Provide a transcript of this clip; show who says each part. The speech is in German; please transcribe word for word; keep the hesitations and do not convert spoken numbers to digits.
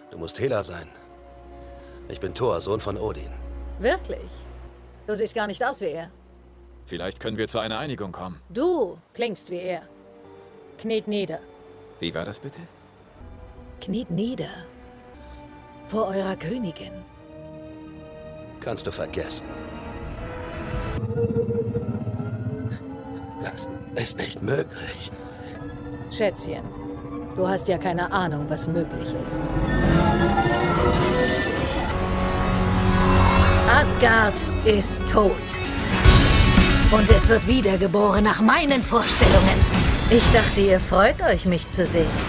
Speaker 1: Du musst Hela sein. Ich bin Thor, Sohn von Odin.
Speaker 2: Wirklich? Du siehst gar nicht aus wie er.
Speaker 3: Vielleicht können wir zu einer Einigung kommen.
Speaker 2: Du klingst wie er. Kniet nieder.
Speaker 3: Wie war das bitte?
Speaker 2: Kniet nieder. Vor eurer Königin.
Speaker 1: Kannst du vergessen. Das ist nicht möglich.
Speaker 2: Schätzchen, du hast ja keine Ahnung, was möglich ist. Asgard ist tot. Und es wird wiedergeboren nach meinen Vorstellungen. Ich dachte, ihr freut euch, mich zu sehen.